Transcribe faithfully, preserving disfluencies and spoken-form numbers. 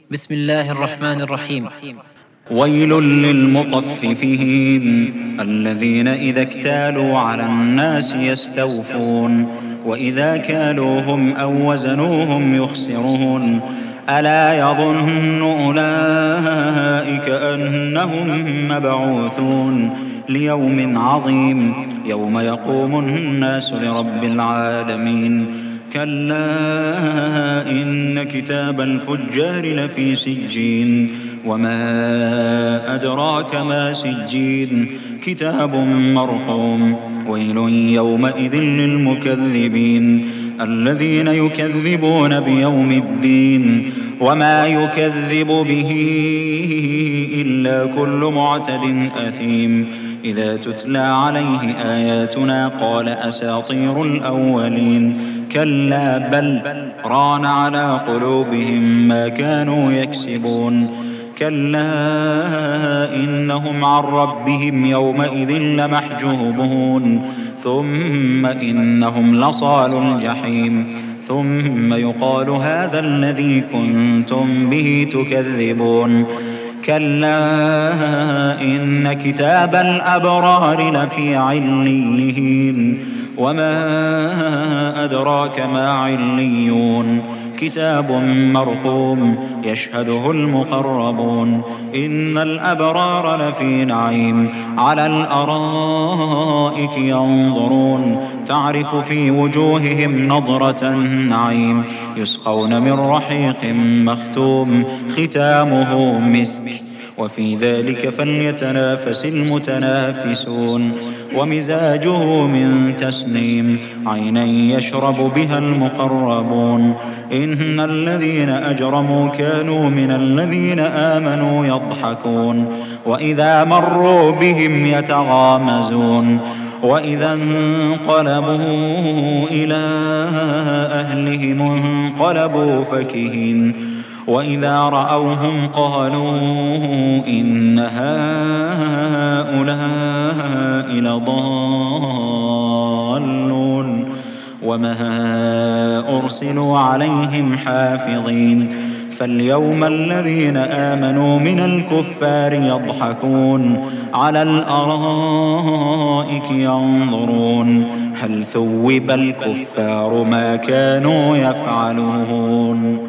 بسم الله الرحمن الرحيم. ويل للمطففين الذين إذا اكتالوا على الناس يستوفون وإذا كالوهم أو وزنوهم يخسرون ألا يظن أولئك أنهم مبعوثون ليوم عظيم يوم يقوم الناس لرب العالمين كلا إن كتاب الفجار لفي سجين وما أدراك ما سجين كتاب مرقوم ويل يومئذ للمكذبين الذين يكذبون بيوم الدين وما يكذب به إلا كل معتد أثيم إذا تتلى عليه آياتنا قال أساطير الأولين كلا بل ران على قلوبهم ما كانوا يكسبون كلا إنهم عن ربهم يومئذ لمحجوبون ثم إنهم لصالو الجحيم ثم يقال هذا الذي كنتم به تكذبون كلا إن كتاب الأبرار لفي عليين وما أدراك ما عليون كتاب مرقوم يشهده المقربون إن الأبرار لفي نعيم على الأرائك ينظرون تعرف في وجوههم نضرة النعيم يسقون من رحيق مختوم ختامه مسك وفي ذلك فليتنافس المتنافسون ومزاجه من تسنيم عينا يشرب بها المقربون إن الذين أجرموا كانوا من الذين آمنوا يضحكون وإذا مروا بهم يتغامزون وإذا انقلبوا إلى أهلهم انقلبوا فكهين وإذا رأوهم قالوا إن هؤلاء لضالون وما أرسلوا عليهم حافظين فاليوم الذين آمنوا من الكفار يضحكون على الأرائك ينظرون هل ثوب الكفار ما كانوا يفعلون